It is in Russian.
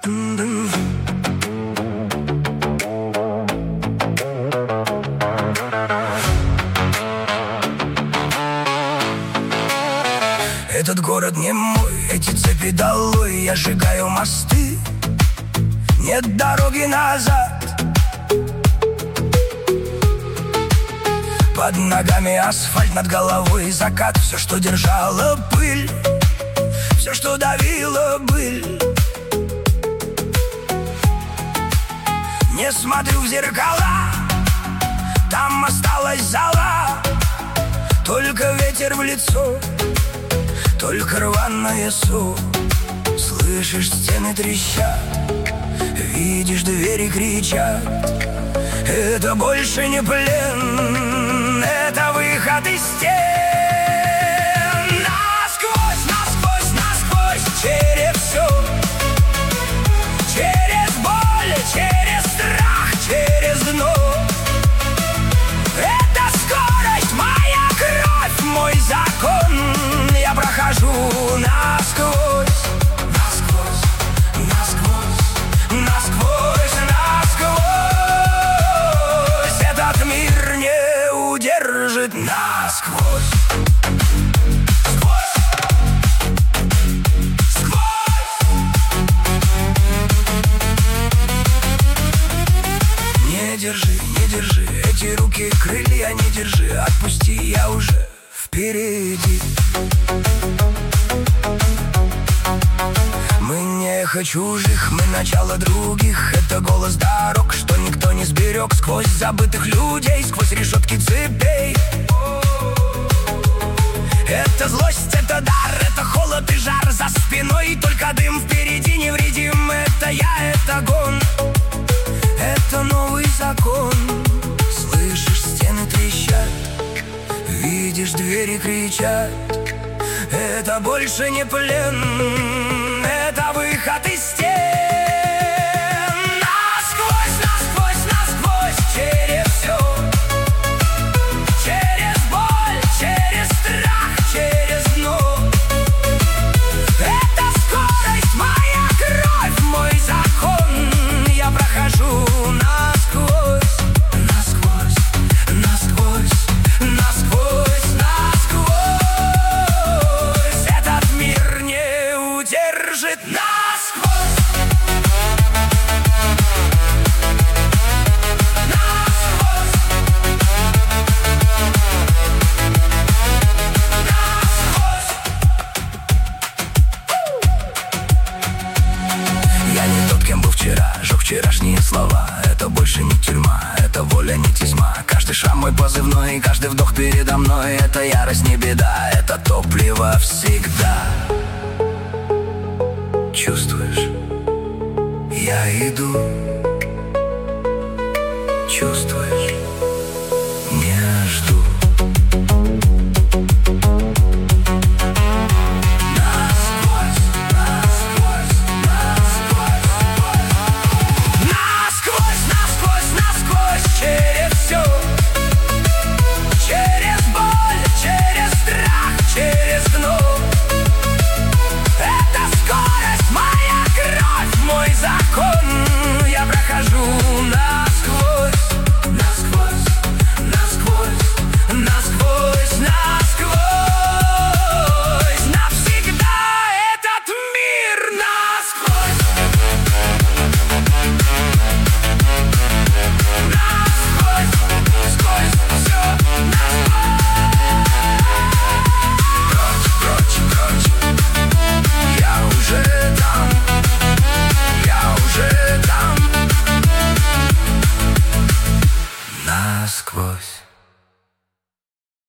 Этот город не мой, эти цепи долой. Я сжигаю мосты, нет дороги назад. Под ногами асфальт, над головой закат. Все, что держало пыль, все, что давило быль. Не смотрю в зеркала, там осталась зола. Только ветер в лицо, только рваное со. Слышишь, стены трещат, видишь, двери кричат. Это больше не плен, это выход из стен. Насквозь, насквозь, насквозь, через все. Через боль, через страх, через дно. Это скорость, моя кровь, мой закон. Я прохожу насквозь. Насквозь, насквозь, насквозь, насквозь. Этот мир не удержит. Насквозь. Сквозь. Сквозь. Не держи, не держи эти руки, крылья не держи. Отпусти, я уже впереди. Мы не эхо чужих, мы начало других. Это голос дорог, что никто не сберег. Сквозь забытых людей, сквозь решетки цепей. Это злость, это дар, это холод и жар. За спиной только дым, впереди невредим. Это я, это гон, это новый закон. Слышишь, стены трещат, видишь, двери кричат. Это больше не плен, это выход из стен. Насквозь, насквозь, насквозь, через все. Через боль, через страх, через дно. Это скорость, моя кровь, мой закон. Я прохожу насквозь. Насквозь, насквозь, насквозь, насквозь. Этот мир не удержит. Насквозь. Насквозь. Насквозь. Я не тот, кем был вчера, жег вчерашние слова. Это больше не тюрьма, это воля, не тьма. Каждый шаг мой позывной, каждый вдох передо мной. Это ярость, не беда, это топливо всегда. Чувствуешь? Я иду. Чувствуешь?